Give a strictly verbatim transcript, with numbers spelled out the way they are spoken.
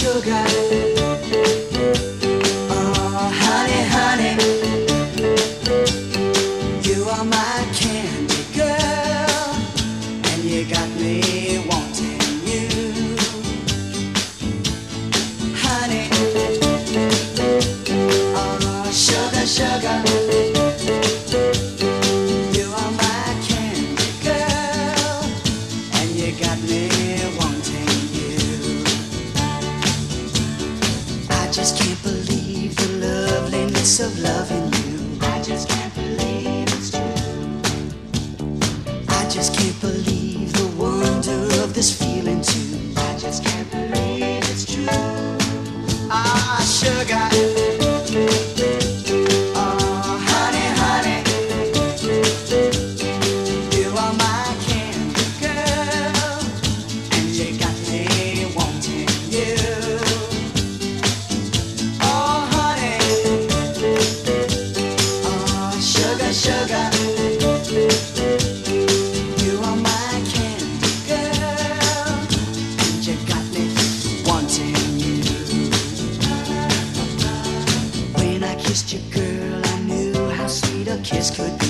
sugar. Oh, honey, honey, you are my candy girl, and you got me wanting you. Honey, oh, sugar, sugar, you are my candy girl, and you got me wanting you. I just can't believe the loveliness of loving you. I just can't believe it's true. I just can't believe the wonder of this feeling too. I just can't believe it's true. Ah, sugar. Oh, honey, honey, you are my candy girl, and you got me wanting you. Oh, honey, oh, sugar, sugar, you are my candy girl, and you got me wanting you. When I kissed you, girl, I knew how sweet a kiss could be.